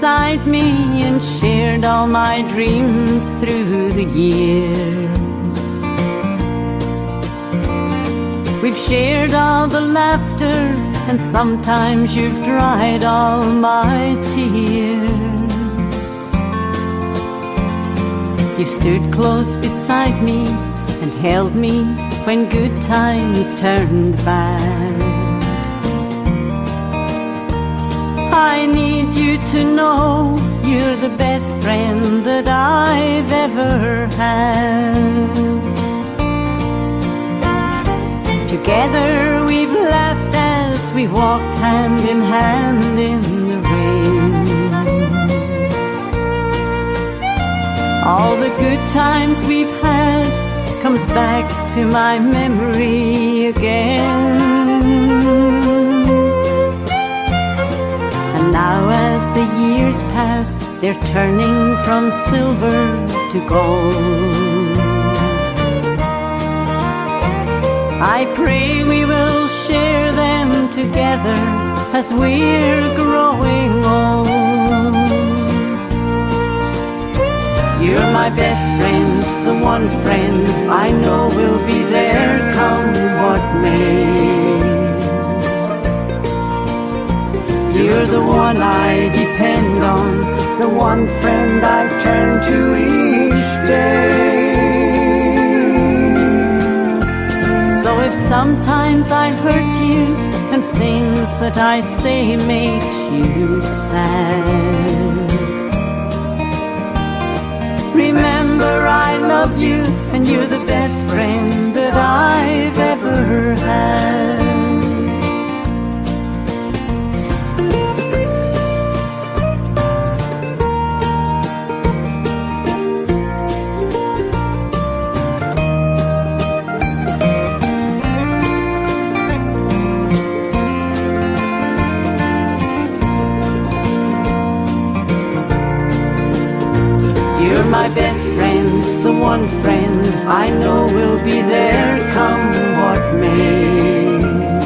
beside me and shared all my dreams through the years. We've shared all the laughter, and sometimes you've dried all my tears. You stood close beside me and held me when good times turned bad. I need you to know you're the best friend that I've ever had. Together we've laughed as we walked hand in hand in the rain. All the good times we've had comes back to my memory again. And now as the years pass, they're turning from silver to gold. I pray we will share them together as we're growing old. You're my best friend, the one friend I know will be there come what may. You're the one I depend on, the one friend I turn to each day. So if sometimes I hurt you and things that I say makes you sad, remember I love you and you're the best friend that I've ever had. You're my best friend, the one friend I know will be there come what may.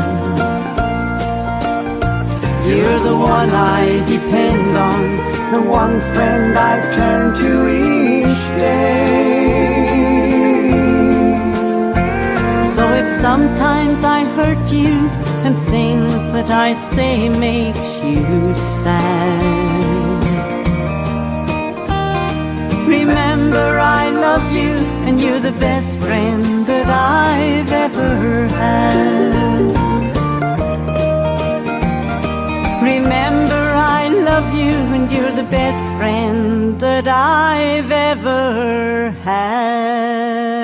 You're the one I depend on, the one friend I turn to each day. So if sometimes I hurt you and things that I say makes you sad, remember I love you and you're the best friend that I've ever had. Remember I love you and you're the best friend that I've ever had.